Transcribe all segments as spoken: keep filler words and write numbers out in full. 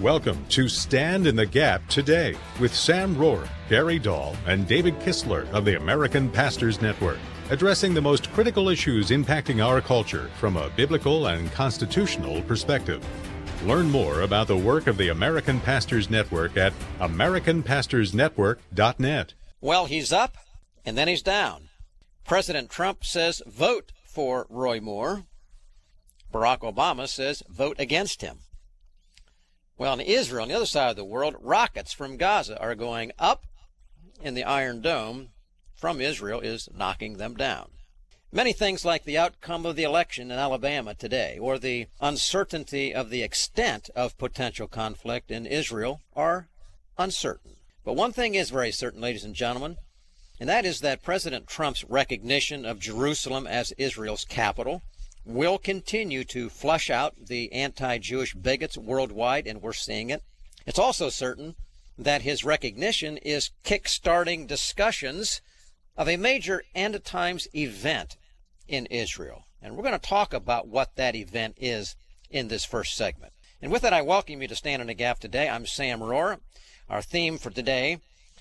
Welcome to Stand in the Gap Today with Sam Rohr, Gary Dahl, and David Kistler of the American Pastors Network, addressing the most critical issues impacting our culture from a biblical and constitutional perspective. Learn more about the work of the American Pastors Network at american pastors network dot net. Well, he's up, and then he's down. President Trump says vote for Roy Moore. Barack Obama says vote against him. Well, in Israel, on the other side of the world, rockets from Gaza are going up, and the Iron Dome from Israel is knocking them down. Many things like the outcome of the election in Alabama today, or the uncertainty of the extent of potential conflict in Israel, are uncertain. But one thing is very certain, ladies and gentlemen, and that is that President Trump's recognition of Jerusalem as Israel's capital will continue to flush out the anti-Jewish bigots worldwide, and we're seeing it. It's also certain that his recognition is kick-starting discussions of a major end times event in Israel. And we're going to talk about what that event is in this first segment. And with that, I welcome you to Stand in the Gap today. I'm Sam Rohr. Our theme for today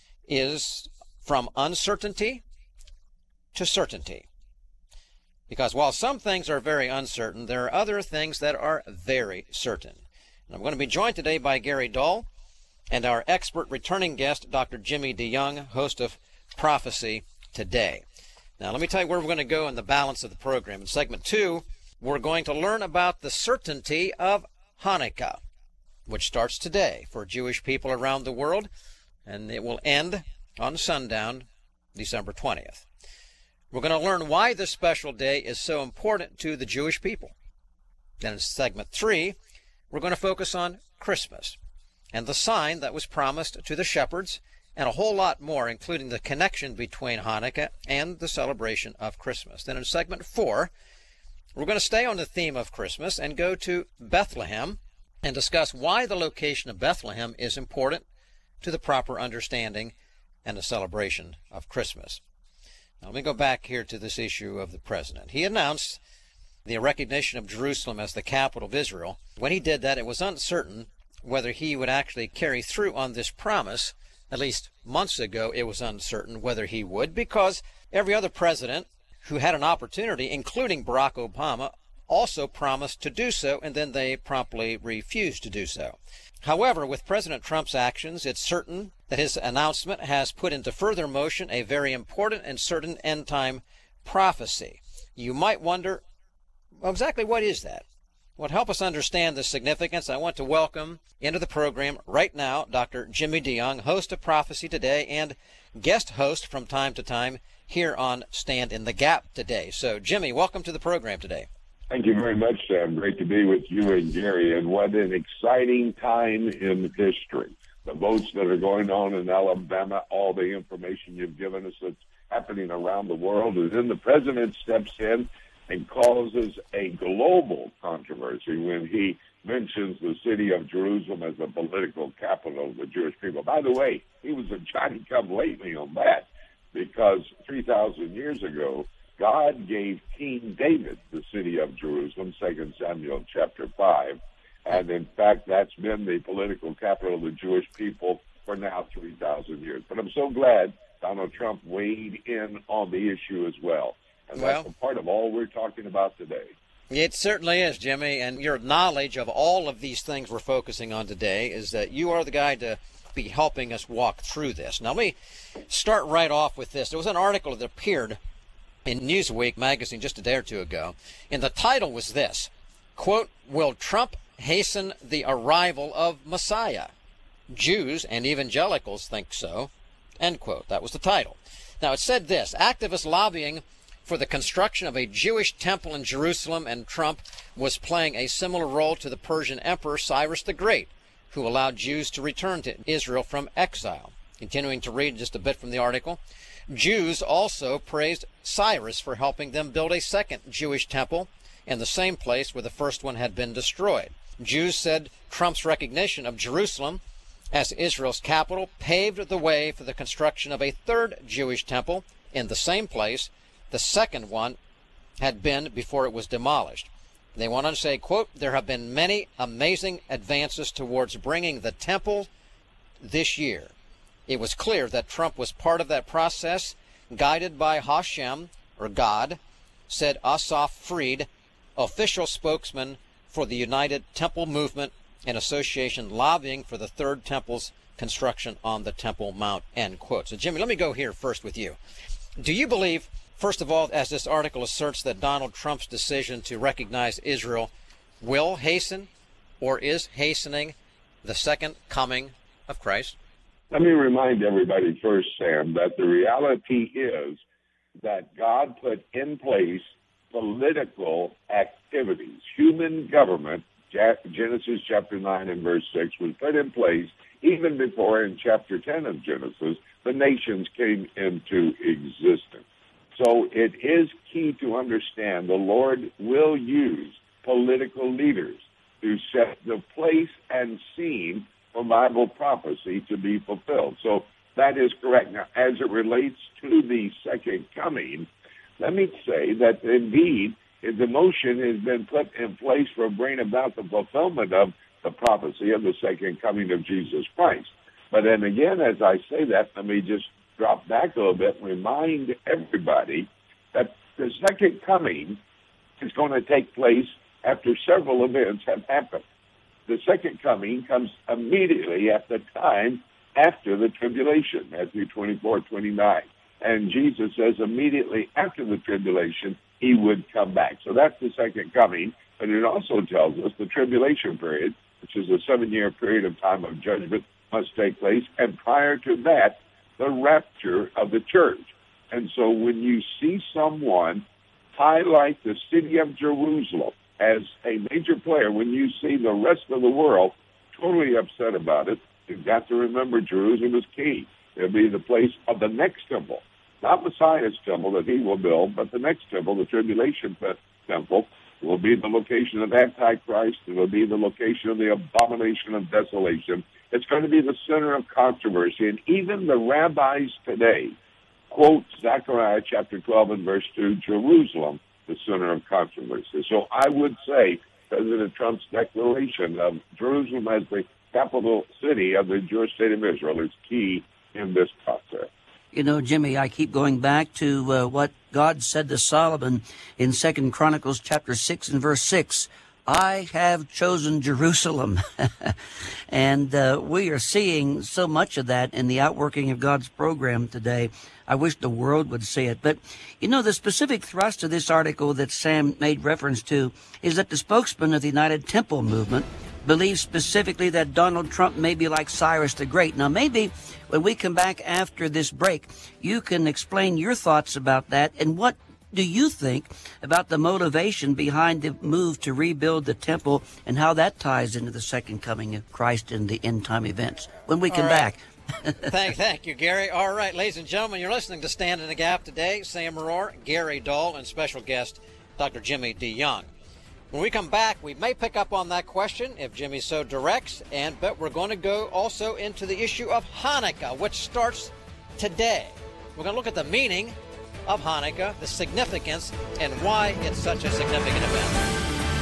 is From Uncertainty to Certainty. Because while some things are very uncertain, there are other things that are very certain. And I'm going to be joined today by Gary Dahl and our expert returning guest, Doctor Jimmy DeYoung, host of Prophecy Today. Now, let me tell you where we're going to go in the balance of the program. In segment two, we're going to learn about the certainty of Hanukkah, which starts today for Jewish people around the world, and it will end on sundown, December twentieth. We're going to learn why this special day is so important to the Jewish people. Then in segment three, we're going to focus on Christmas and the sign that was promised to the shepherds, and a whole lot more, including the connection between Hanukkah and the celebration of Christmas. Then in segment four, we're going to stay on the theme of Christmas and go to Bethlehem and discuss why the location of Bethlehem is important to the proper understanding and the celebration of Christmas. Now, let me go back here to this issue of the president. He announced the recognition of Jerusalem as the capital of Israel. When he did that, it was uncertain whether he would actually carry through on this promise. At least months ago, it was uncertain whether he would, because every other president who had an opportunity, including Barack Obama, also promised to do so, and then they promptly refused to do so. However, with President Trump's actions, it's certain that his announcement has put into further motion a very important and certain end-time prophecy. You might wonder, well, exactly what is that? Well, to help us understand the significance, I want to welcome into the program right now Doctor Jimmy DeYoung, host of Prophecy Today and guest host from time to time here on Stand in the Gap Today. So, Jimmy, welcome to the program today. Thank you very much, Sam. Great to be with you and Gary. And what an exciting time in history. The votes that are going on in Alabama, all the information you've given us that's happening around the world, and then the president steps in and causes a global controversy when he mentions the city of Jerusalem as the political capital of the Jewish people. By the way, he was a Johnny-come-lately on that, because three thousand years ago, God gave King David the city of Jerusalem, Second Samuel chapter five. And in fact, that's been the political capital of the Jewish people for now three thousand years. But I'm so glad Donald Trump weighed in on the issue as well. And well, that's a part of all we're talking about today. It certainly is, Jimmy. And your knowledge of all of these things we're focusing on today is that you are the guy to be helping us walk through this. Now, let me start right off with this. There was an article that appeared in Newsweek magazine just a day or two ago, and the title was this, quote, "Will Trump hasten the arrival of Messiah? Jews and evangelicals think so," end quote. That was the title. Now, it said this, activists lobbying for the construction of a Jewish temple in Jerusalem, and Trump was playing a similar role to the Persian Emperor Cyrus the Great, who allowed Jews to return to Israel from exile. Continuing to read just a bit from the article, Jews also praised Cyrus for helping them build a second Jewish temple in the same place where the first one had been destroyed. Jews said Trump's recognition of Jerusalem as Israel's capital paved the way for the construction of a third Jewish temple in the same place the second one had been before it was demolished. They went on to say, quote, there have been many amazing advances towards bringing the temple this year. It was clear that Trump was part of that process, guided by Hashem, or God, said Asaf Fried, official spokesman for the United Temple Movement and Association lobbying for the Third Temple's construction on the Temple Mount, end quote. So, Jimmy, let me go here first with you. Do you believe, first of all, as this article asserts, that Donald Trump's decision to recognize Israel will hasten or is hastening the second coming of Christ? Let me remind everybody first, Sam, that the reality is that God put in place political activities. Human government, Genesis chapter nine and verse six, was put in place even before in chapter ten of Genesis, the nations came into existence. So it is key to understand the Lord will use political leaders to set the place and scene for Bible prophecy to be fulfilled. So that is correct. Now, as it relates to the second coming, let me say that indeed the motion has been put in place for bringing about the fulfillment of the prophecy of the second coming of Jesus Christ. But then again, as I say that, let me just drop back a little bit and remind everybody that the second coming is going to take place after several events have happened. The second coming comes immediately at the time after the tribulation, Matthew twenty-four, twenty-nine. And Jesus says immediately after the tribulation, he would come back. So that's the second coming. But it also tells us the tribulation period, which is a seven-year period of time of judgment, must take place. And prior to that, the rapture of the church. And so when you see someone highlight the city of Jerusalem as a major player, when you see the rest of the world totally upset about it, you've got to remember Jerusalem is key. It'll be the place of the next temple, not Messiah's temple that he will build, but the next temple, the tribulation temple, will be the location of Antichrist. It will be the location of the abomination of desolation. It's going to be the center of controversy. And even the rabbis today quote Zechariah chapter twelve and verse two, Jerusalem, the center of controversy. So I would say President Trump's declaration of Jerusalem as the capital city of the Jewish state of Israel is key in this process. You know, Jimmy, I keep going back to uh, what God said to Solomon in Second Chronicles chapter six and verse six. I have chosen Jerusalem. And uh, we are seeing so much of that in the outworking of God's program today. I wish the world would see it. But, you know, the specific thrust of this article that Sam made reference to is that the spokesman of the United Temple Movement believes specifically that Donald Trump may be like Cyrus the Great. Now, maybe when we come back after this break, you can explain your thoughts about that and what do you think about the motivation behind the move to rebuild the temple and how that ties into the second coming of Christ and the end-time events when we come back. thank, thank you, Gary. All right, ladies and gentlemen, you're listening to Stand in the Gap today. Sam Rohr, Gary Dahl, and special guest Doctor Jimmy DeYoung. When we come back, we may pick up on that question if Jimmy so directs, and but we're going to go also into the issue of Hanukkah, which starts today. We're going to look at the meaning of Hanukkah, the significance, and why it's such a significant event.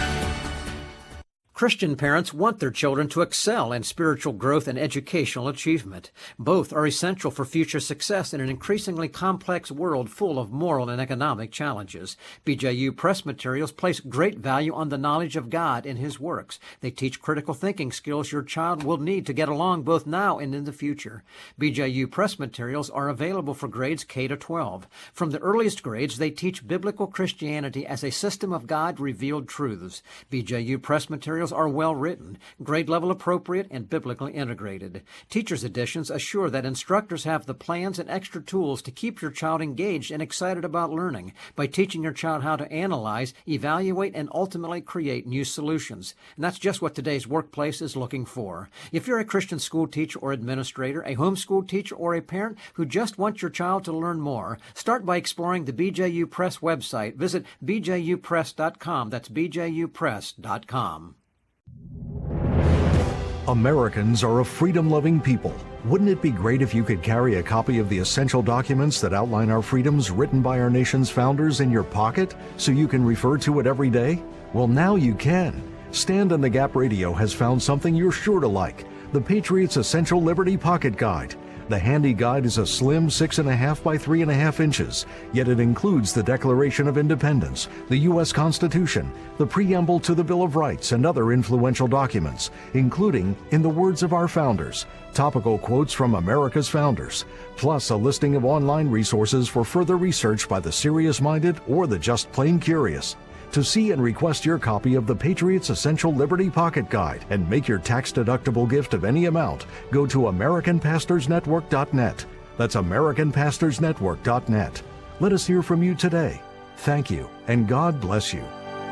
Christian parents want their children to excel in spiritual growth and educational achievement. Both are essential for future success in an increasingly complex world full of moral and economic challenges. B J U Press Materials place great value on the knowledge of God in His works. They teach critical thinking skills your child will need to get along both now and in the future. B J U Press Materials are available for grades K to twelve. From the earliest grades, they teach biblical Christianity as a system of God-revealed truths. B J U Press Materials are well written, grade level appropriate, and biblically integrated. Teacher's editions assure that instructors have the plans and extra tools to keep your child engaged and excited about learning by teaching your child how to analyze, evaluate, and ultimately create new solutions. And that's just what today's workplace is looking for. If you're a Christian school teacher or administrator, a homeschool teacher, or a parent who just wants your child to learn more, start by exploring the B J U Press website. Visit b j u press dot com. That's b j u press dot com. Americans are a freedom-loving people. Wouldn't it be great if you could carry a copy of the essential documents that outline our freedoms written by our nation's founders in your pocket so you can refer to it every day? Well, now you can. Stand in the Gap Radio has found something you're sure to like, the Patriot's Essential Liberty Pocket Guide. The handy guide is a slim six and a half by three and a half inches, yet it includes the Declaration of Independence, the U S Constitution, the preamble to the Bill of Rights, and other influential documents, including, in the words of our founders, topical quotes from America's founders, plus a listing of online resources for further research by the serious-minded or the just plain curious. To see and request your copy of the Patriot's Essential Liberty Pocket Guide and make your tax-deductible gift of any amount, go to American Pastors Network dot net. That's American Pastors Network dot net. Let us hear from you today. Thank you, and God bless you.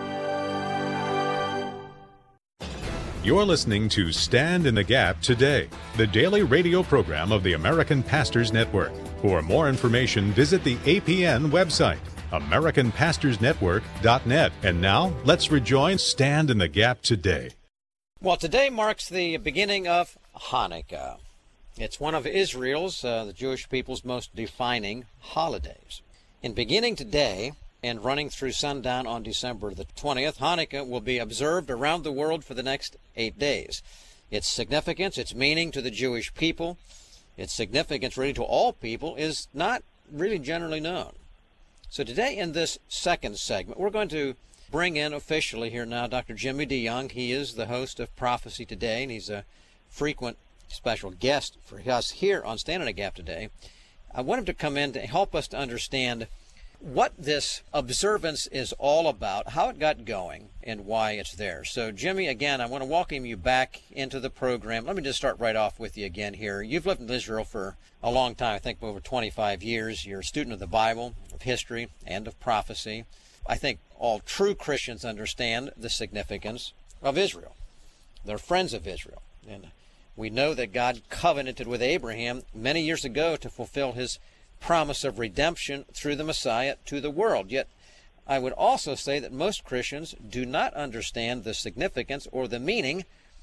You're listening to Stand in the Gap Today, the daily radio program of the American Pastors Network. For more information, visit the A P N website, American Pastors Network dot net. And now, let's rejoin Stand in the Gap Today. Well, today marks the beginning of Hanukkah. It's one of Israel's, uh, the Jewish people's, most defining holidays. In beginning today and running through sundown on December the twentieth, Hanukkah will be observed around the world for the next eight days. Its significance, its meaning to the Jewish people, its significance really to all people is not really generally known. So today in this second segment, we're going to bring in officially here now Doctor Jimmy DeYoung. He is the host of Prophecy Today, and he's a frequent special guest for us here on Stand in the Gap Today. I want him to come in to help us to understand what this observance is all about, how it got going, and why it's there. So, Jimmy, again, I want to welcome you back into the program. Let me just start right off with you again here. You've lived in Israel for a long time, I think over twenty-five years. You're a student of the Bible, of history, and of prophecy. I think all true Christians understand the significance of Israel. They're friends of Israel. And we know that God covenanted with Abraham many years ago to fulfill his promise of redemption through the Messiah to the world. Yet I would also say that most Christians do not understand the significance or the meaning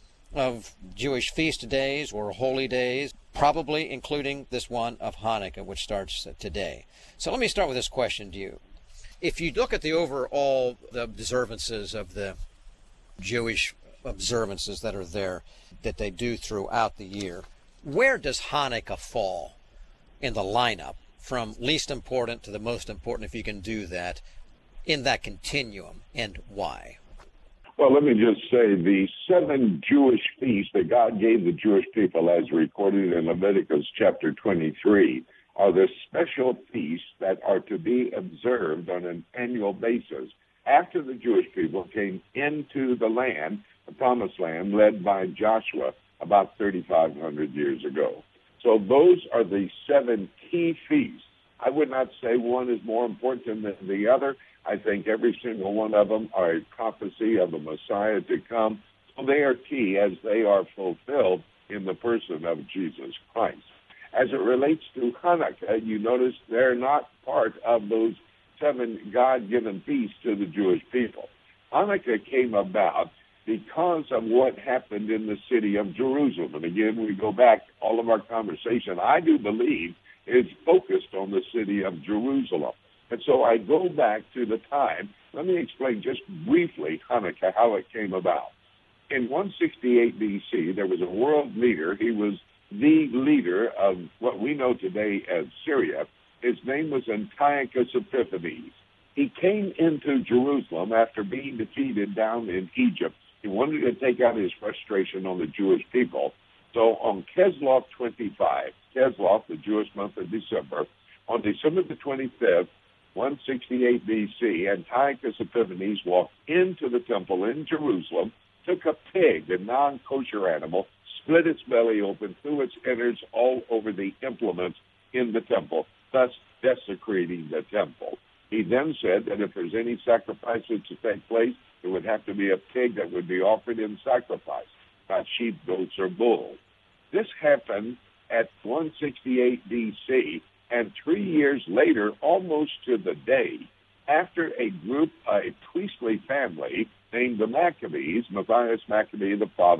of Jewish feast days or holy days, probably including this one of Hanukkah, which starts today. So let me start with this question to you. If you look at the overall the observances of the Jewish observances that are there, that they do throughout the year, where does Hanukkah fall in the lineup from least important to the most important, if you can do that, in that continuum, and why? Well, let me just say the seven Jewish feasts that God gave the Jewish people, as recorded in Leviticus chapter twenty-three, are the special feasts that are to be observed on an annual basis after the Jewish people came into the land, the promised land, led by Joshua about thirty-five hundred years ago. So those are the seven key feasts. I would not say one is more important than the other. I think every single one of them are a prophecy of the Messiah to come. So they are key as they are fulfilled in the person of Jesus Christ. As it relates to Hanukkah, you notice they're not part of those seven God-given feasts to the Jewish people. Hanukkah came about because of what happened in the city of Jerusalem. And again, we go back, all of our conversation, I do believe, is focused on the city of Jerusalem. And so I go back to the time. Let me explain just briefly Hanukkah, how it came about. In one sixty-eight B C, there was a world leader. He was the leader of what we know today as Syria. His name was Antiochus Epiphanes. He came into Jerusalem after being defeated down in Egypt. He wanted to take out his frustration on the Jewish people. So on Kislev twenty-five, Kislev, the Jewish month of December, on December the twenty-fifth, one sixty-eight B C, Antiochus Epiphanes walked into the temple in Jerusalem, took a pig, a non-kosher animal, split its belly open, threw its innards all over the implements in the temple, thus desecrating the temple. He then said that if there's any sacrifices to take place, it would have to be a pig that would be offered in sacrifice, not sheep, goats, or bulls. This happened at one sixty-eight B C, and three years later, almost to the day, after a group, a priestly family named the Maccabees, Matthias Maccabee, the father,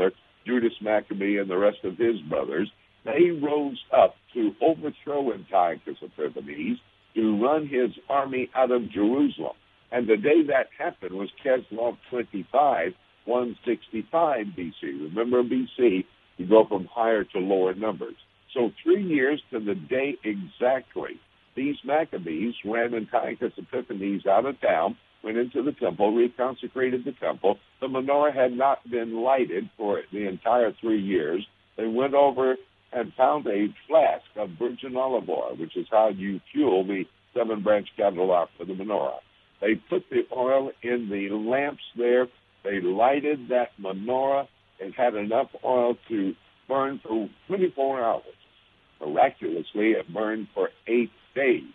Judas Maccabee and the rest of his brothers, they rose up to overthrow Antiochus Epiphanes, to run his army out of Jerusalem. And the day that happened was Kislev twenty-five, one sixty-five B C. Remember B C, you go from higher to lower numbers. So three years to the day exactly, these Maccabees ran Antiochus Epiphanes out of town, went into the temple, reconsecrated the temple. The menorah had not been lighted for the entire three years. They went over and found a flask of virgin olive oil, which is how you fuel the seven-branch candelabra for the menorah. They put the oil in the lamps there. They lighted that menorah. It had enough oil to burn for twenty-four hours. Miraculously, it burned for eight days.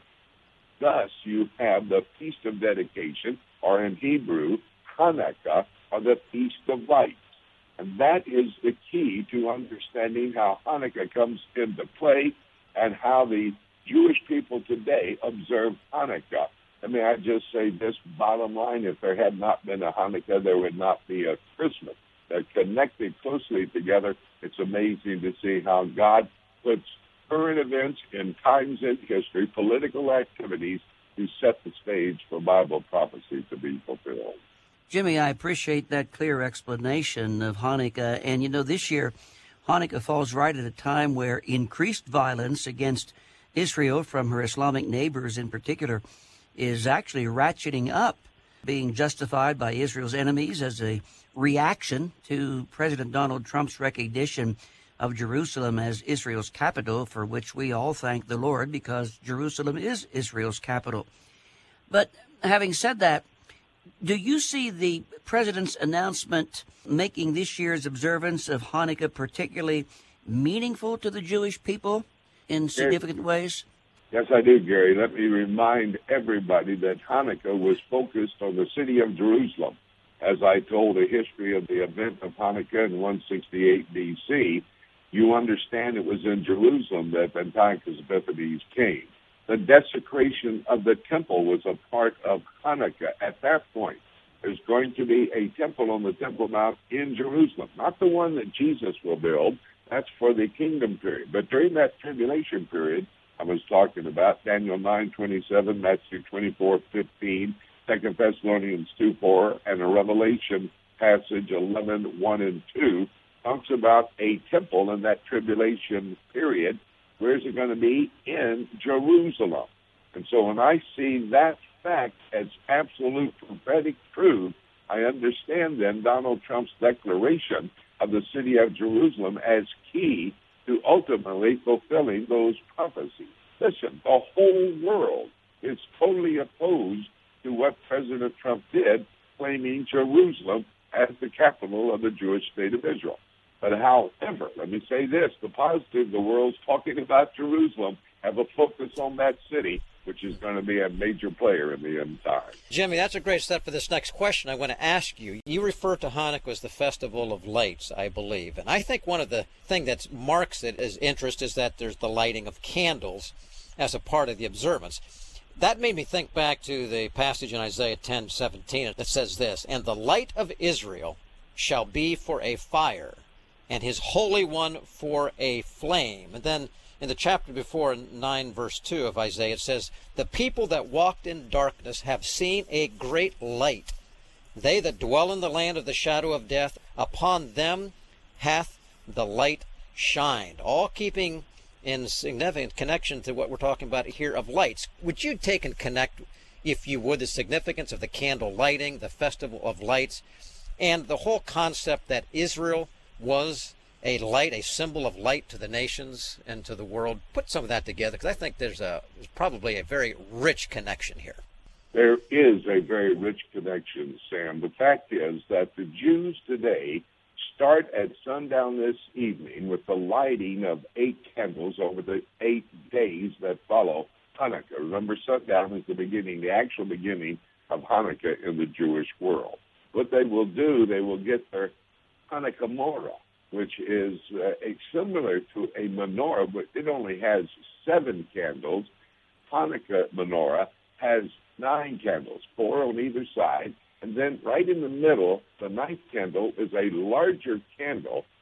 Thus, you have the Feast of Dedication, or in Hebrew, Hanukkah, or the Feast of Lights. And that is the key to understanding how Hanukkah comes into play and how the Jewish people today observe Hanukkah. I mean, I just say this bottom line, if there had not been a Hanukkah, there would not be a Christmas. They're connected closely together. It's amazing to see how God puts current events in times in history, political activities, to set the stage for Bible prophecy to be fulfilled. Jimmy, I appreciate that clear explanation of Hanukkah. And, you know, this year, Hanukkah falls right at a time where increased violence against Israel from her Islamic neighbors in particular is actually ratcheting up, being justified by Israel's enemies as a reaction to President Donald Trump's recognition of Jerusalem as Israel's capital, for which we all thank the Lord because Jerusalem is Israel's capital. But having said that, do you see the president's announcement making this year's observance of Hanukkah particularly meaningful to the Jewish people in significant ways? Yes, I do, Gary. Let me remind everybody that Hanukkah was focused on the city of Jerusalem. As I told the history of the event of Hanukkah in one sixty-eight B C, you understand it was in Jerusalem that Antiochus Epiphanes came. The desecration of the temple was a part of Hanukkah. At that point, there's going to be a temple on the Temple Mount in Jerusalem, not the one that Jesus will build. That's for the kingdom period. But during that tribulation period, I was talking about Daniel nine twenty-seven, Matthew twenty-four fifteen, Second Thessalonians two four, and a Revelation passage eleven one and two talks about a temple in that tribulation period. Where's it going to be? In Jerusalem. And so when I see that fact as absolute prophetic truth, I understand then Donald Trump's declaration of the city of Jerusalem as key to ultimately fulfilling those prophecies. Listen, the whole world is totally opposed to what President Trump did, claiming Jerusalem as the capital of the Jewish state of Israel. But however, let me say this, the positive, the world's talking about Jerusalem, have a focus on that city, which is going to be a major player in the end time. Jimmy, that's a great step for this next question I want to ask you. You refer to Hanukkah as the Festival of Lights, I believe. And I think one of the things that marks it as interest is that there's the lighting of candles as a part of the observance. That made me think back to the passage in Isaiah ten seventeen that says this, "And the light of Israel shall be for a fire, and his Holy One for a flame." And then in the chapter before, nine verse two of Isaiah, it says, "The people that walked in darkness have seen a great light. They that dwell in the land of the shadow of death, upon them hath the light shined." All keeping in significant connection to what we're talking about here of lights. Would you take and connect, if you would, the significance of the candle lighting, the Festival of Lights, and the whole concept that Israel was a light, a symbol of light to the nations and to the world? Put some of that together, because I think there's a there's probably a very rich connection here. There is a very rich connection, Sam. The fact is that the Jews today start at sundown this evening with the lighting of eight candles over the eight days that follow Hanukkah. Remember, sundown is the beginning, the actual beginning of Hanukkah in the Jewish world. What they will do, they will get their Hanukkah Morah, which is uh, a, similar to a menorah, but it only has seven candles. Hanukkah menorah has nine candles, four on either side. And then right in the middle, the ninth candle is a larger candle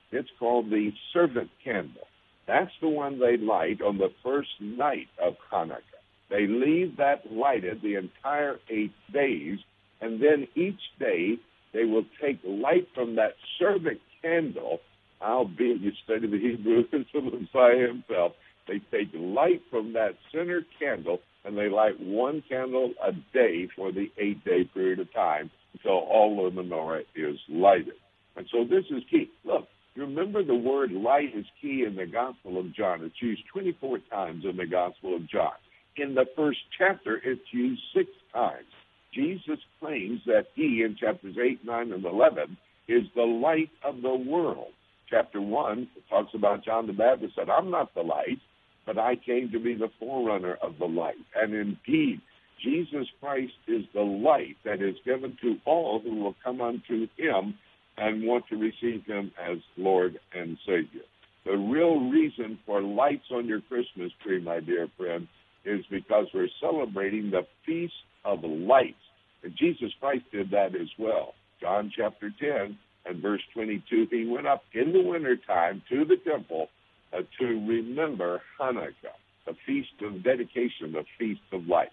It's called the servant candle. That's the one they light on the first night of Hanukkah. They leave that lighted the entire eight days, and then each day they will take light from that servant candle, albeit you study the Hebrew, it's the Messiah himself. They take light from that center candle, and they light one candle a day for the eight-day period of time until all of the menorah is lighted. And so this is key. Look, remember the word light is key in the Gospel of John. It's used twenty-four times in the Gospel of John. In the first chapter, it's used six times. Jesus claims that he, in chapters eight, nine, and eleven, is the light of the world. Chapter one talks about John the Baptist said, I'm not the light, but I came to be the forerunner of the light. And indeed, Jesus Christ is the light that is given to all who will come unto him and want to receive him as Lord and Savior. The real reason for lights on your Christmas tree, my dear friend, is because we're celebrating the Feast of Lights. And Jesus Christ did that as well. John chapter ten and verse twenty-two, he went up in the wintertime to the temple uh, to remember Hanukkah, the feast of dedication, the Feast of Lights.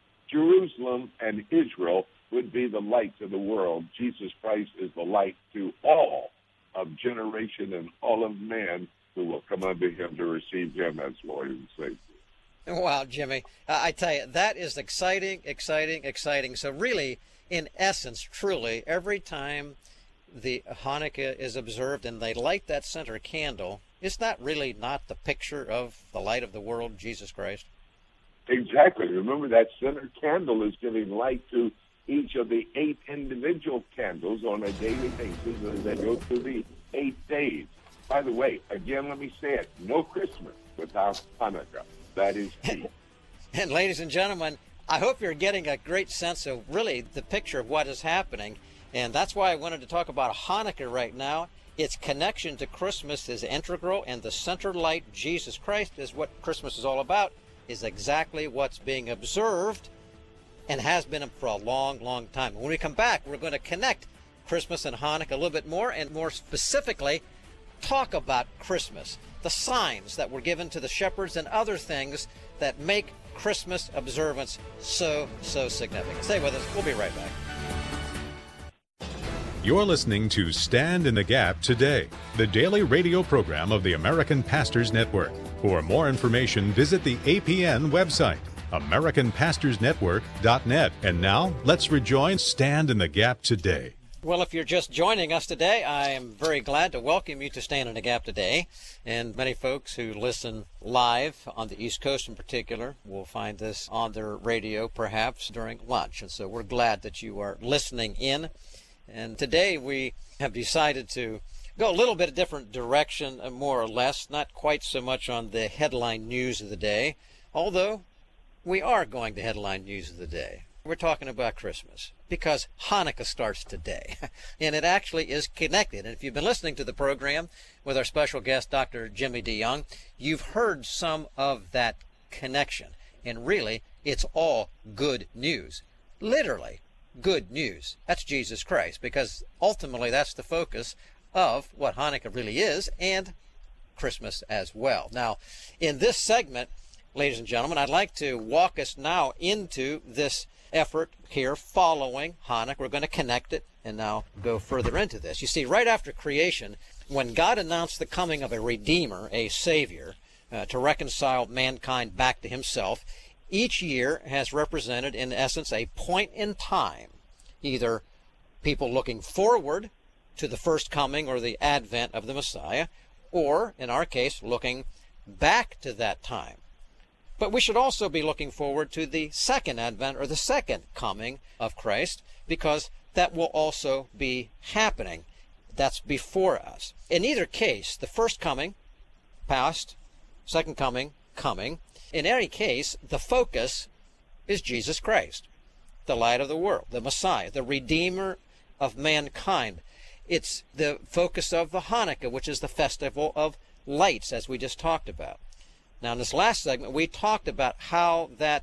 Jerusalem and Israel would be the light to the world. Jesus Christ is the light to all of generation and all of man who will come unto him to receive him as Lord and Savior. Wow, Jimmy, uh, I tell you, that is exciting, exciting, exciting. So really, in essence, truly, every time the Hanukkah is observed and they light that center candle, is that really not the picture of the light of the world, Jesus Christ? Exactly. Remember, that center candle is giving light to each of the eight individual candles on a daily basis as they go through the eight days. By the way, again, let me say it, no Christmas without Hanukkah. That is key. And ladies and gentlemen, I hope you're getting a great sense of really the picture of what is happening. And that's why I wanted to talk about Hanukkah right now. Its connection to Christmas is integral, and the center light, Jesus Christ, is what Christmas is all about, is exactly what's being observed and has been for a long, long time. When we come back, we're going to connect Christmas and Hanukkah a little bit more, and more specifically, talk about Christmas, the signs that were given to the shepherds and other things that make Christmas observance so, so significant. Stay with us. We'll be right back. You're listening to Stand in the Gap Today, the daily radio program of the American Pastors Network. For more information, visit the A P N website, American Pastors Network dot net. And now, let's rejoin Stand in the Gap Today. Well, if you're just joining us today, I am very glad to welcome you to Stand in the Gap Today. And many folks who listen live on the East Coast in particular will find this on their radio perhaps during lunch. And so we're glad that you are listening in. And today we have decided to go a little bit a different direction, more or less, not quite so much on the headline news of the day, although we are going to headline news of the day. We're talking about Christmas because Hanukkah starts today, and it actually is connected. And if you've been listening to the program with our special guest, Doctor Jimmy DeYoung, you've heard some of that connection. And really, it's all good news. Literally good news. That's Jesus Christ, because ultimately that's the focus of what Hanukkah really is, and Christmas as well. Now, in this segment, ladies and gentlemen, I'd like to walk us now into this effort here following Hanukkah. We're going to connect it and now go further into this. You see, right after creation, when God announced the coming of a Redeemer, a Savior, uh, to reconcile mankind back to himself, each year has represented, in essence, a point in time, either people looking forward to the first coming or the advent of the Messiah, or, in our case, looking back to that time. But we should also be looking forward to the second advent or the second coming of Christ, because that will also be happening. That's before us. In either case, the first coming, past, second coming, coming. In any case, the focus is Jesus Christ, the light of the world, the Messiah, the Redeemer of mankind. It's the focus of the Hanukkah, which is the festival of lights, as we just talked about. Now, in this last segment, we talked about how that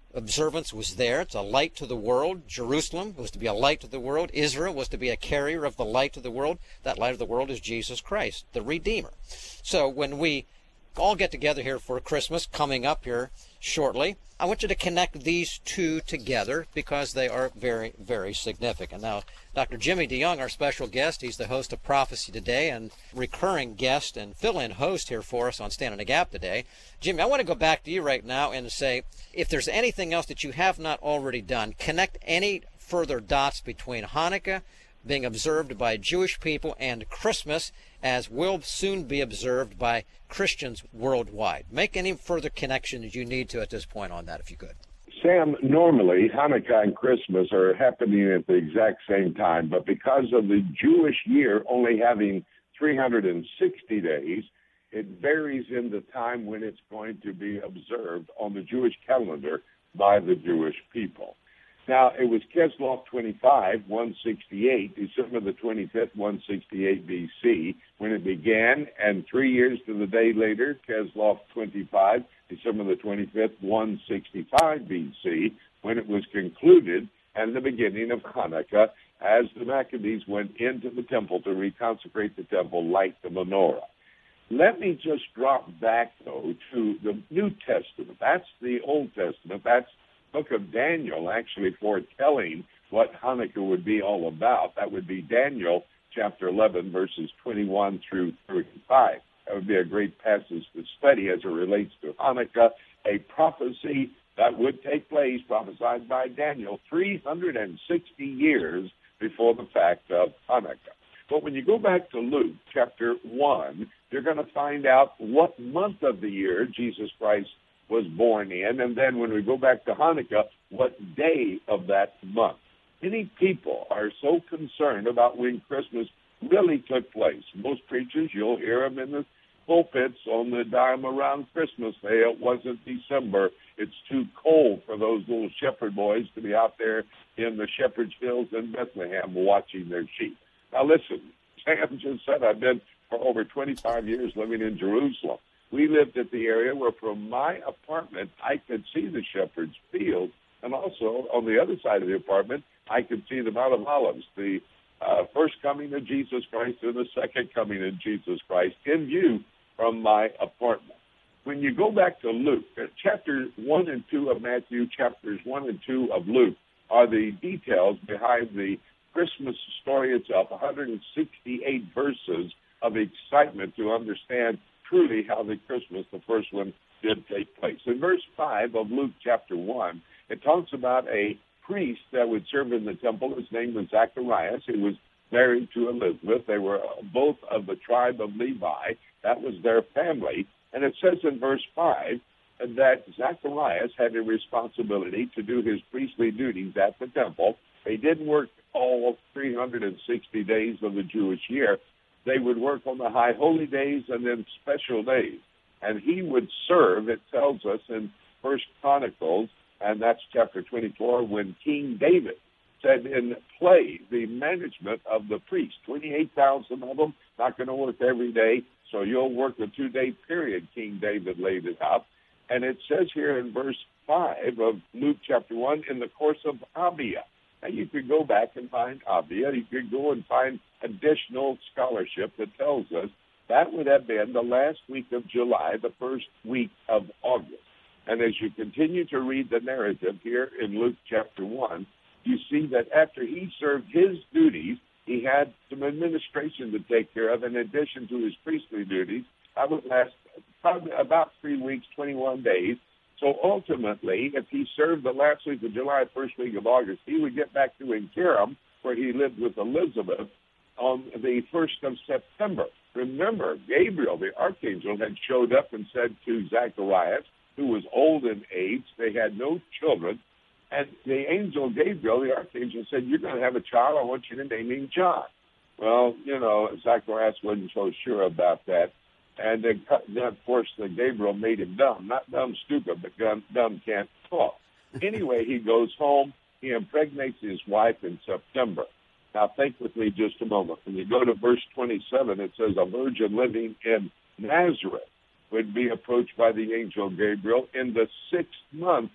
observance was there. It's a light to the world. Jerusalem was to be a light to the world. Israel was to be a carrier of the light to the world. That light of the world is Jesus Christ, the Redeemer. So when we all get together here for Christmas, coming up here shortly, I want you to connect these two together because they are very, very significant. Now, Doctor Jimmy DeYoung, our special guest, he's the host of Prophecy Today and recurring guest and fill-in host here for us on Stand in the Gap today. Jimmy, I want to go back to you right now and say, if there's anything else that you have not already done, connect any further dots between Hanukkah being observed by Jewish people and Christmas, as will soon be observed by Christians worldwide. Make any further connections you need to at this point on that, if you could. Sam, normally Hanukkah and Christmas are happening at the exact same time, but because of the Jewish year only having three hundred sixty days, it varies in the time when it's going to be observed on the Jewish calendar by the Jewish people. Now, it was Kislev twenty-five, one sixty-eight, December the twenty-fifth, one sixty-eight B C, when it began, and three years to the day later, Kislev twenty-five, December the twenty-fifth, one sixty-five B C, when it was concluded, and the beginning of Hanukkah, as the Maccabees went into the temple to reconsecrate the temple, light the menorah. Let me just drop back, though, to the New Testament. That's the Old Testament. That's book of Daniel actually foretelling what Hanukkah would be all about. That would be Daniel chapter eleven, verses twenty-one through thirty-five. That would be a great passage to study as it relates to Hanukkah, a prophecy that would take place, prophesied by Daniel, three hundred sixty years before the fact of Hanukkah. But when you go back to Luke chapter one, you're going to find out what month of the year Jesus Christ was born in, and then when we go back to Hanukkah, what day of that month. Many people are so concerned about when Christmas really took place. Most preachers, you'll hear them in the pulpits on the dime around Christmas say it wasn't December. It's too cold for those little shepherd boys to be out there in the shepherd's fields in Bethlehem watching their sheep. Now listen, Sam just said I've been for over twenty-five years living in Jerusalem. We lived at the area where from my apartment, I could see the shepherd's field. And also, on the other side of the apartment, I could see the Mount of Olives, the uh, first coming of Jesus Christ and the second coming of Jesus Christ in view from my apartment. When you go back to Luke, uh, chapter one and two of Matthew, chapters one and two of Luke are the details behind the Christmas story itself, one hundred sixty-eight verses of excitement to understand truly how the Christmas, the first one, did take place. In verse five of Luke chapter one, it talks about a priest that would serve in the temple. His name was Zacharias. He was married to Elizabeth. They were both of the tribe of Levi. That was their family. And it says in verse five that Zacharias had a responsibility to do his priestly duties at the temple. They didn't work all three hundred sixty days of the Jewish year. They would work on the high holy days and then special days. And he would serve, it tells us in First Chronicles, and that's chapter twenty-four, when King David said in play the management of the priests, twenty-eight thousand of them, not going to work every day, so you'll work a two-day period, King David laid it out. And it says here in verse five of Luke chapter one, in the course of Abia. Now, you could go back and find Abia. You could go and find additional scholarship that tells us that would have been the last week of July, the first week of August. And as you continue to read the narrative here in Luke chapter one, you see that after he served his duties, he had some administration to take care of in addition to his priestly duties. That would last probably about three weeks, twenty-one days. So ultimately, if he served the last week of July, first week of August, he would get back to Inkerem, where he lived with Elizabeth, on the first of September. Remember, Gabriel, the archangel, had showed up and said to Zacharias, who was old in age, they had no children, and the angel Gabriel, the archangel, said, you're going to have a child, I want you to name him John. Well, you know, Zacharias wasn't so sure about that. And then, of course, the Gabriel made him dumb. Not dumb, stupid, but dumb, dumb can't talk. Anyway, he goes home. He impregnates his wife in September. Now, think with me just a moment. When you go to verse twenty-seven, it says, a virgin living in Nazareth would be approached by the angel Gabriel in the sixth month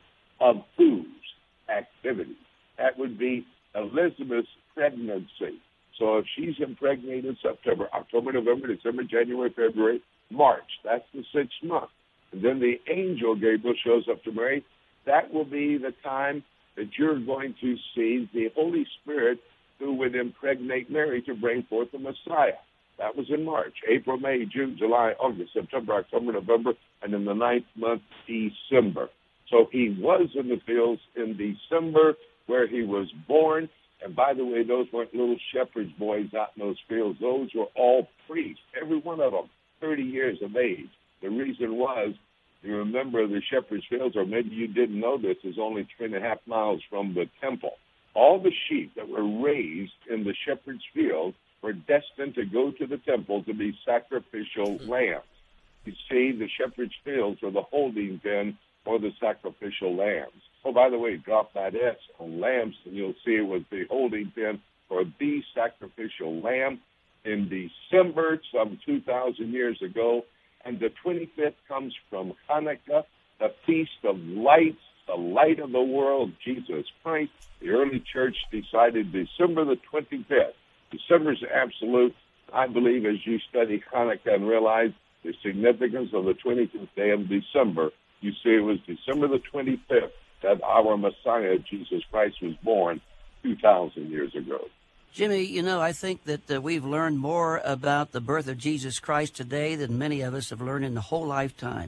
of whose activity? That would be Elizabeth's pregnancy. So if she's impregnated September, October, November, December, January, February, March, that's the sixth month. And then the angel Gabriel shows up to Mary. That will be the time that you're going to see the Holy Spirit who would impregnate Mary to bring forth the Messiah. That was in March, April, May, June, July, August, September, October, November, and in the ninth month, December. So he was in the fields in December where he was born. And by the way, those weren't little shepherd's boys out in those fields. Those were all priests, every one of them, thirty years of age. The reason was, you remember the shepherd's fields, or maybe you didn't know this, is only three and a half miles from the temple. All the sheep that were raised in the shepherd's field were destined to go to the temple to be sacrificial lambs. You see, the shepherd's fields were the holding pen for the sacrificial lambs. Oh, by the way, drop that S on lambs, and you'll see it was the holding pen for the sacrificial lamb in December, some two thousand years ago. And the twenty-fifth comes from Hanukkah, the Feast of Lights, the light of the world, Jesus Christ. The early church decided December the twenty-fifth. December is absolute. I believe as you study Hanukkah and realize the significance of the twenty-fifth day of December, you see it was December the twenty-fifth that our Messiah, Jesus Christ, was born two thousand years ago. Jimmy, you know, I think that uh, we've learned more about the birth of Jesus Christ today than many of us have learned in the whole lifetime.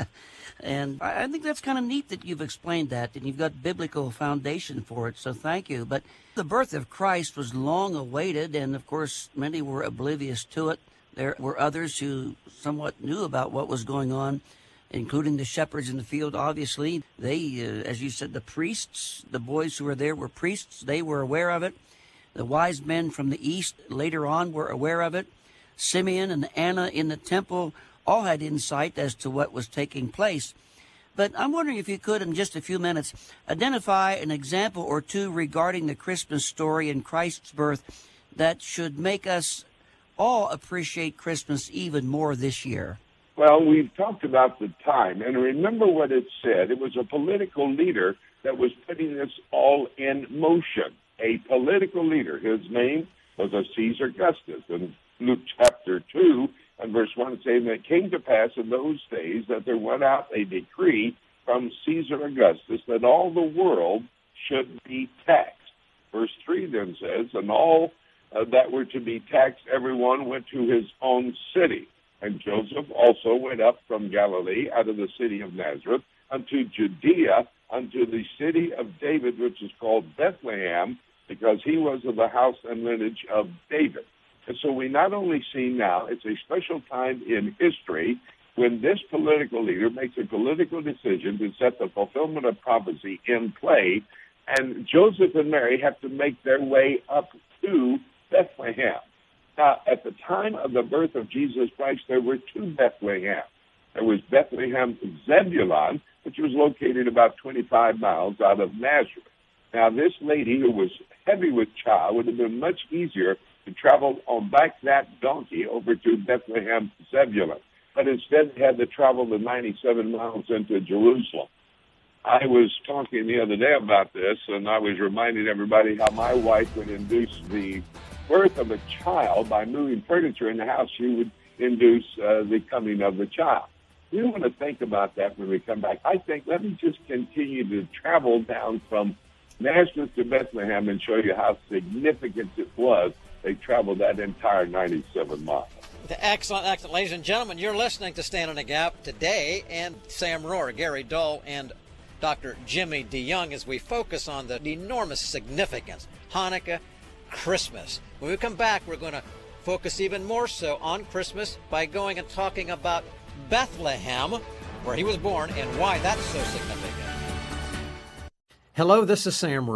And I, I think that's kind of neat that you've explained that, and you've got biblical foundation for it, so thank you. But the birth of Christ was long awaited, and of course, many were oblivious to it. There were others who somewhat knew about what was going on, including the shepherds in the field, obviously. They, uh, as you said, the priests, the boys who were there were priests. They were aware of it. The wise men from the east later on were aware of it. Simeon and Anna in the temple all had insight as to what was taking place. But I'm wondering if you could, in just a few minutes, identify an example or two regarding the Christmas story and Christ's birth that should make us all appreciate Christmas even more this year. Well, we've talked about the time, and remember what it said. It was a political leader that was putting this all in motion. A political leader. His name was a Caesar Augustus. In Luke chapter two and verse one, saying that it came to pass in those days that there went out a decree from Caesar Augustus that all the world should be taxed. Verse three then says, and all uh, that were to be taxed, everyone went to his own city. And Joseph also went up from Galilee out of the city of Nazareth unto Judea, unto the city of David, which is called Bethlehem, because he was of the house and lineage of David. And so we not only see now, it's a special time in history when this political leader makes a political decision to set the fulfillment of prophecy in play, and Joseph and Mary have to make their way up to Bethlehem. Now, at the time of the birth of Jesus Christ, there were two Bethlehem. There was Bethlehem Zebulun, which was located about twenty-five miles out of Nazareth. Now, this lady who was heavy with child would have been much easier to travel on back that donkey over to Bethlehem Zebulun. But instead, they had to travel the ninety-seven miles into Jerusalem. I was talking the other day about this, and I was reminding everybody how my wife would induce the birth of a child by moving furniture in the house. She would induce uh, the coming of the child. We want to think about that when we come back. I think let me just continue to travel down from Nazareth to Bethlehem and show you how significant it was. They traveled that entire ninety-seven miles. Excellent, excellent. Ladies and gentlemen, you're listening to Stand in the Gap today, and Sam Rohrer, Gary Dahl, and Doctor Jimmy DeYoung as we focus on the enormous significance, Hanukkah, Christmas. When we come back, we're going to focus even more so on Christmas by going and talking about Bethlehem, where he was born, and why that's so significant. Hello, this is Sam Rohrer.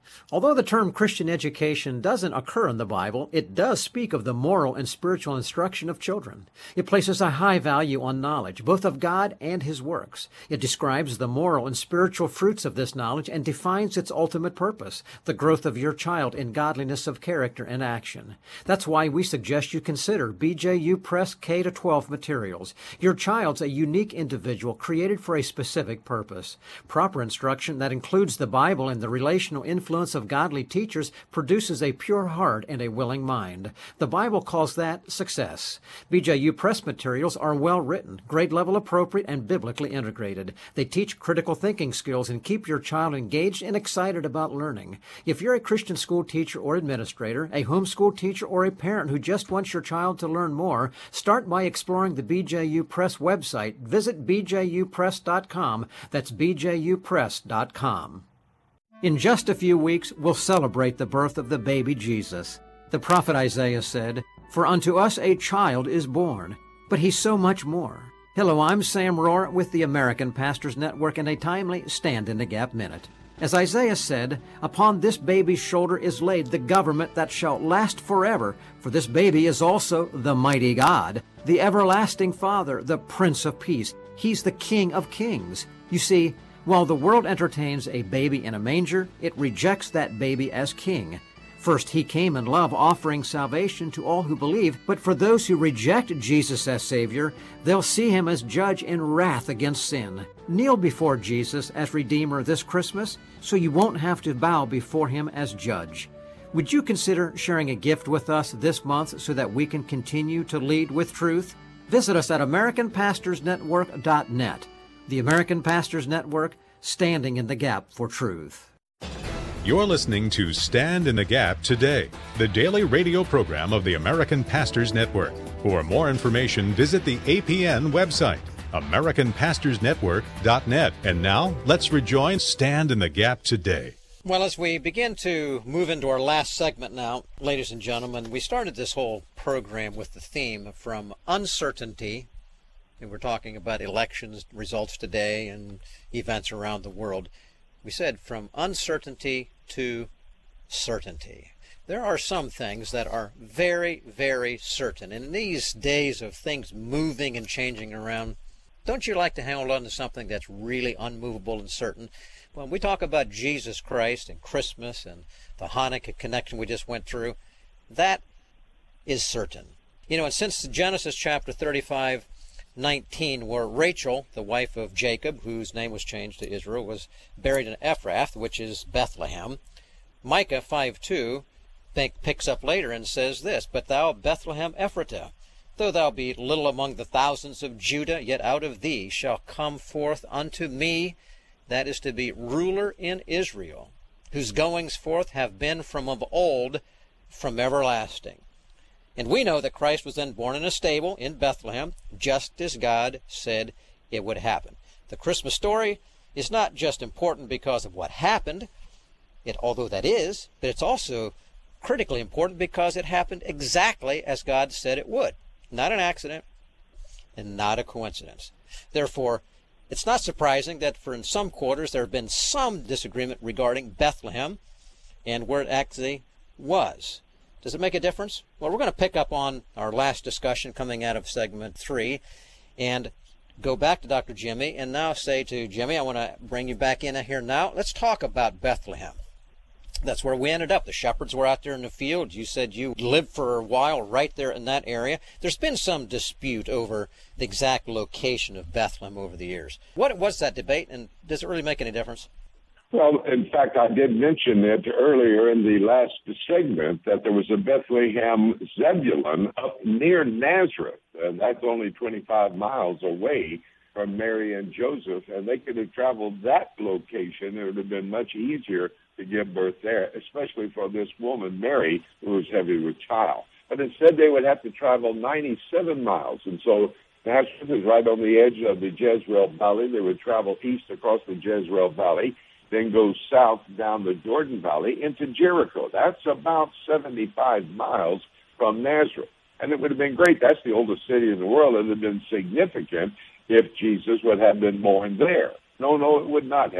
Although the term Christian education doesn't occur in the Bible, it does speak of the moral and spiritual instruction of children. It places a high value on knowledge, both of God and His works. It describes the moral and spiritual fruits of this knowledge and defines its ultimate purpose, the growth of your child in godliness of character and action. That's why we suggest you consider B J U Press K through twelve materials. Your child's a unique individual created for a specific purpose. Proper instruction that includes the Bible and the relational influence of godly teachers produces a pure heart and a willing mind. The Bible calls that success. B J U Press materials are well written, grade level appropriate, and biblically integrated. They teach critical thinking skills and keep your child engaged and excited about learning. If you're a Christian school teacher or administrator, a homeschool teacher, or a parent who just wants your child to learn more, start by exploring the B J U Press website. Visit b j u press dot com. That's b j u press dot com. In just a few weeks, we'll celebrate the birth of the baby Jesus. The prophet Isaiah said, "For unto us a child is born," but he's so much more. Hello, I'm Sam Rohr with the American Pastors Network and a timely Stand in the Gap Minute. As Isaiah said, "Upon this baby's shoulder is laid the government that shall last forever, for this baby is also the mighty God, the everlasting Father, the Prince of Peace. He's the King of Kings." You see, while the world entertains a baby in a manger, it rejects that baby as king. First, he came in love, offering salvation to all who believe, but for those who reject Jesus as Savior, they'll see him as judge in wrath against sin. Kneel before Jesus as Redeemer this Christmas, so you won't have to bow before him as judge. Would you consider sharing a gift with us this month so that we can continue to lead with truth? Visit us at american pastors network dot net. The American Pastors Network, standing in the gap for truth. You're listening to Stand in the Gap Today, the daily radio program of the American Pastors Network. For more information, visit the A P N website, american pastors network dot net. And now, let's rejoin Stand in the Gap Today. Well, as we begin to move into our last segment now, ladies and gentlemen, we started this whole program with the theme from uncertainty. And we're talking about elections results today and events around the world. We said from uncertainty to certainty. There are some things that are very, very certain. And in these days of things moving and changing around, don't you like to hang on to something that's really unmovable and certain? When we talk about Jesus Christ and Christmas and the Hanukkah connection we just went through, that is certain. You know, and since Genesis chapter thirty-five, nineteen, where Rachel, the wife of Jacob, whose name was changed to Israel, was buried in Ephrath, which is Bethlehem, Micah five two picks up later and says this, "But thou, Bethlehem Ephratah, though thou be little among the thousands of Judah, yet out of thee shall come forth unto me," that is to be ruler in Israel, "whose goings forth have been from of old, from everlasting." And we know that Christ was then born in a stable in Bethlehem, just as God said it would happen. The Christmas story is not just important because of what happened, it, although that is, but it's also critically important because it happened exactly as God said it would. Not an accident and not a coincidence. Therefore, it's not surprising that for in some quarters there have been some disagreement regarding Bethlehem and where it actually was. Does it make a difference? Well, we're going to pick up on our last discussion coming out of segment three and go back to Doctor Jimmy and now say to Jimmy, I want to bring you back in here now. Let's talk about Bethlehem. That's where we ended up. The shepherds were out there in the field. You said you lived for a while right there in that area. There's been some dispute over the exact location of Bethlehem over the years. What was that debate, and does it really make any difference? Well, in fact, I did mention it earlier in the last segment that there was a Bethlehem Zebulun up near Nazareth, and that's only twenty-five miles away from Mary and Joseph, and they could have traveled that location. It would have been much easier to give birth there, especially for this woman, Mary, who was heavy with child. But instead, they would have to travel ninety-seven miles, and so Nazareth is right on the edge of the Jezreel Valley. They would travel east across the Jezreel Valley, then go south down the Jordan Valley into Jericho. That's about seventy-five miles from Nazareth. And it would have been great. That's the oldest city in the world. It would have been significant if Jesus would have been born there. No, no, it would not have.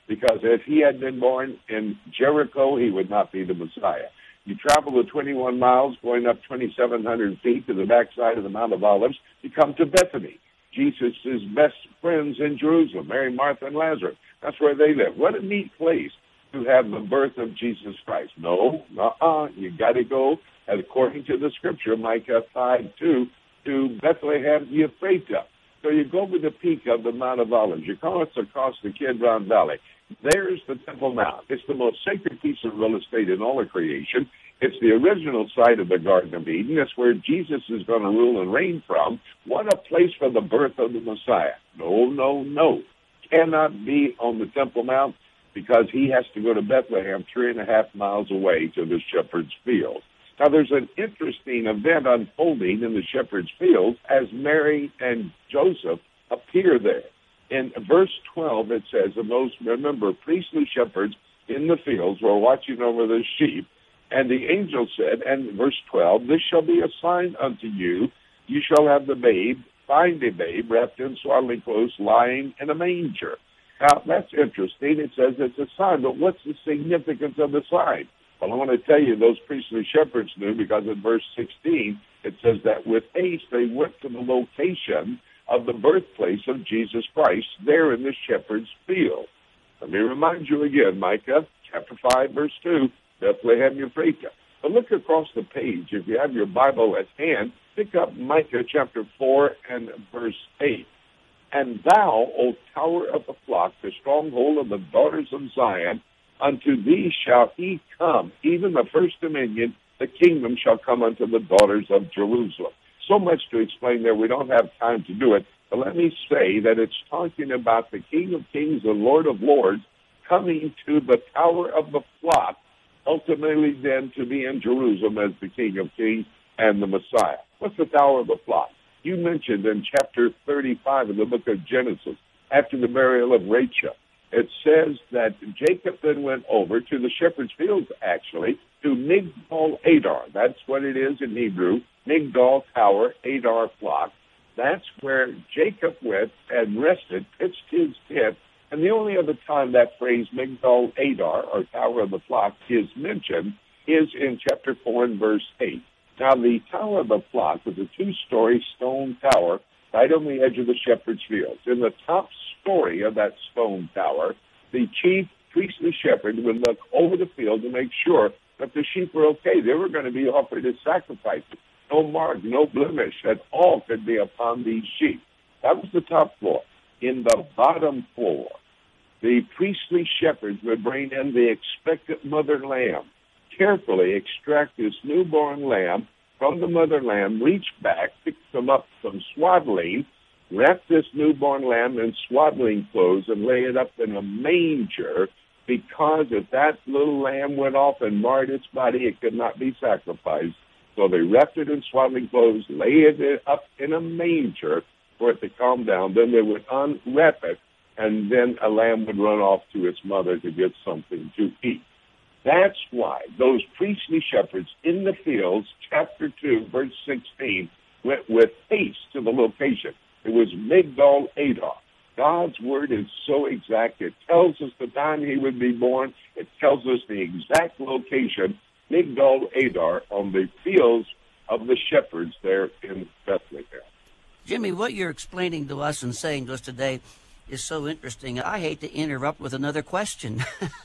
because if he had been born in Jericho, he would not be the Messiah. You travel the twenty-one miles, going up twenty-seven hundred feet to the backside of the Mount of Olives, you come to Bethany. Jesus' best friends in Jerusalem, Mary, Martha, and Lazarus. That's where they live. What a neat place to have the birth of Jesus Christ. No, uh-uh, you got to go, according to the scripture, Micah five two, to Bethlehem Ephratah. So you go to the peak of the Mount of Olives. You cross across the Kidron Valley. There's the Temple Mount. It's the most sacred piece of real estate in all of creation. It's the original site of the Garden of Eden. It's where Jesus is going to rule and reign from. What a place for the birth of the Messiah. No, no, no. Cannot be on the Temple Mount because he has to go to Bethlehem, three and a half miles away to the shepherd's field. Now, there's an interesting event unfolding in the shepherd's field as Mary and Joseph appear there. In verse twelve, it says, and those, remember, priestly shepherds in the fields were watching over the sheep. And the angel said, and verse twelve, this shall be a sign unto you. You shall have the babe, find a babe, wrapped in swaddling clothes, lying in a manger. Now, that's interesting. It says it's a sign, but what's the significance of the sign? Well, I want to tell you, those priestly shepherds knew, because in verse sixteen, it says that with haste they went to the location of the birthplace of Jesus Christ, there in the shepherd's field. Let me remind you again, Micah chapter five, verse two, Bethlehem Ephratah. But look across the page. If you have your Bible at hand, pick up Micah chapter four and verse eight. And thou, O tower of the flock, the stronghold of the daughters of Zion, unto thee shall he come, even the first dominion, the kingdom shall come unto the daughters of Jerusalem. So much to explain there, we don't have time to do it, but let me say that it's talking about the King of Kings and Lord of Lords coming to the tower of the flock, ultimately then to be in Jerusalem as the King of Kings and the Messiah. What's the tower of the flock? You mentioned in chapter thirty-five of the book of Genesis, after the burial of Rachel, it says that Jacob then went over to the shepherd's fields, actually, to Migdal Adar. That's what it is in Hebrew, Migdal Tower, Adar Flock. That's where Jacob went and rested, pitched his tent, and the only other time that phrase Migdal Adar, or Tower of the Flock, is mentioned is in chapter four and verse eight. Now, the Tower of the Flock was a two-story stone tower right on the edge of the shepherd's fields. In the top story of that stone tower, the chief priestly shepherd would look over the field to make sure that the sheep were okay. They were going to be offered as sacrifices. No mark, no blemish at all could be upon these sheep. That was the top floor. In the bottom floor, the priestly shepherds would bring in the expectant mother lamb, carefully extract this newborn lamb from the mother lamb, reach back, pick them up from swaddling, wrap this newborn lamb in swaddling clothes and lay it up in a manger, because if that little lamb went off and marred its body, it could not be sacrificed. So they wrapped it in swaddling clothes, lay it up in a manger for it to calm down. Then they would unwrap it, and then a lamb would run off to its mother to get something to eat. That's why those priestly shepherds in the fields, chapter two, verse sixteen, went with haste to the location. It was Migdal Adar. God's word is so exact. It tells us the time he would be born. It tells us the exact location, Migdal Adar, on the fields of the shepherds there in Bethlehem. Jimmy, what you're explaining to us and saying to us today is so interesting. I hate to interrupt with another question,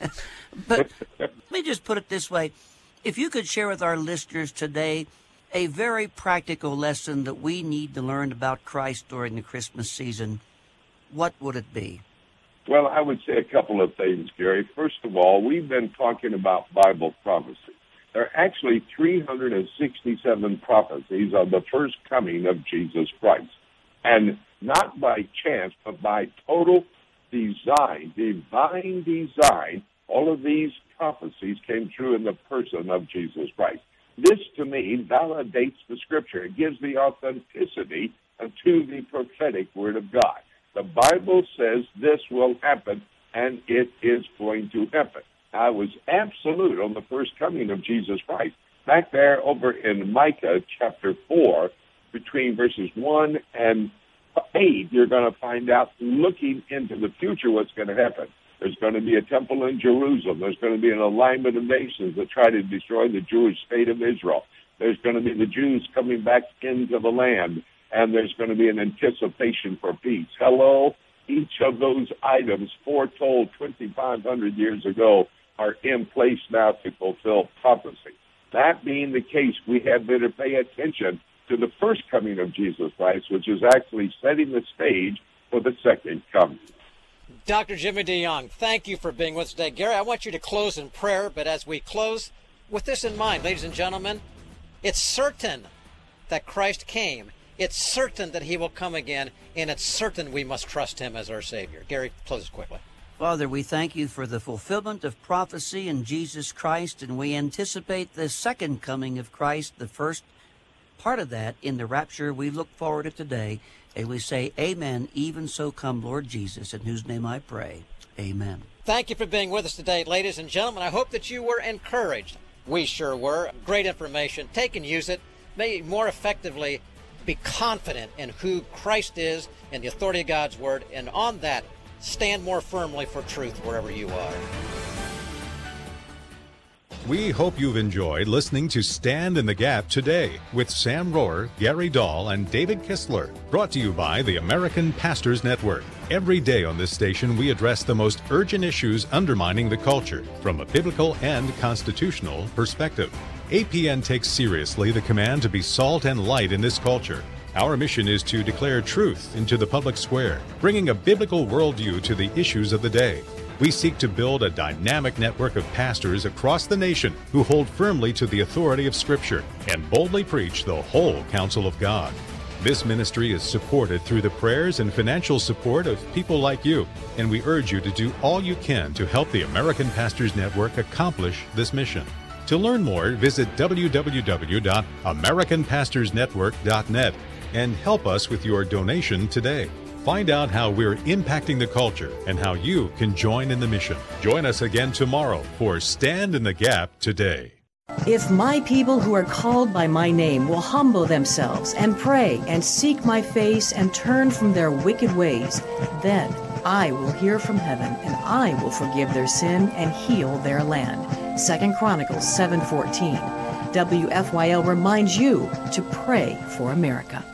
but let me just put it this way. If you could share with our listeners today a very practical lesson that we need to learn about Christ during the Christmas season, what would it be? Well, I would say a couple of things, Gary. First of all, we've been talking about Bible prophecy. There are actually three hundred sixty-seven prophecies of the first coming of Jesus Christ. And not by chance, but by total design, divine design, all of these prophecies came true in the person of Jesus Christ. This, to me, validates the Scripture. It gives the authenticity to the prophetic Word of God. The Bible says this will happen, and it is going to happen. I was absolute on the first coming of Jesus Christ. Back there over in Micah chapter four, between verses one and eight, you're going to find out, looking into the future, what's going to happen. There's going to be a temple in Jerusalem. There's going to be an alignment of nations that try to destroy the Jewish state of Israel. There's going to be the Jews coming back into the land, and there's going to be an anticipation for peace. Hello? Each of those items foretold twenty-five hundred years ago are in place now to fulfill prophecy. That being the case, we had better pay attention to the first coming of Jesus Christ, which is actually setting the stage for the second coming. Doctor Jimmy DeYoung, thank you for being with us today. Gary, I want you to close in prayer, but as we close, with this in mind, ladies and gentlemen, it's certain that Christ came. It's certain that he will come again, and it's certain we must trust him as our Savior. Gary, close quickly. Father, we thank you for the fulfillment of prophecy in Jesus Christ, and we anticipate the second coming of Christ, the first part of that in the rapture. We look forward to today, and we say, amen, even so come, Lord Jesus, in whose name I pray. Amen. Thank you for being with us today, ladies and gentlemen. I hope that you were encouraged. We sure were. Great information. Take and use it. May you more effectively be confident in who Christ is and the authority of God's Word, and on that, stand more firmly for truth wherever you are. We hope you've enjoyed listening to Stand in the Gap today with Sam Rohrer, Gary Dahl, and David Kistler, brought to you by the American Pastors Network. Every day on this station, we address the most urgent issues undermining the culture from a biblical and constitutional perspective. A P N takes seriously the command to be salt and light in this culture. Our mission is to declare truth into the public square, bringing a biblical worldview to the issues of the day. We seek to build a dynamic network of pastors across the nation who hold firmly to the authority of Scripture and boldly preach the whole counsel of God. This ministry is supported through the prayers and financial support of people like you, and we urge you to do all you can to help the American Pastors Network accomplish this mission. To learn more, visit w w w dot american pastors network dot net and help us with your donation today. Find out how we're impacting the culture and how you can join in the mission. Join us again tomorrow for Stand in the Gap Today. If my people who are called by my name will humble themselves and pray and seek my face and turn from their wicked ways, then I will hear from heaven and I will forgive their sin and heal their land. Second Chronicles seven fourteen. W F Y L reminds you to pray for America.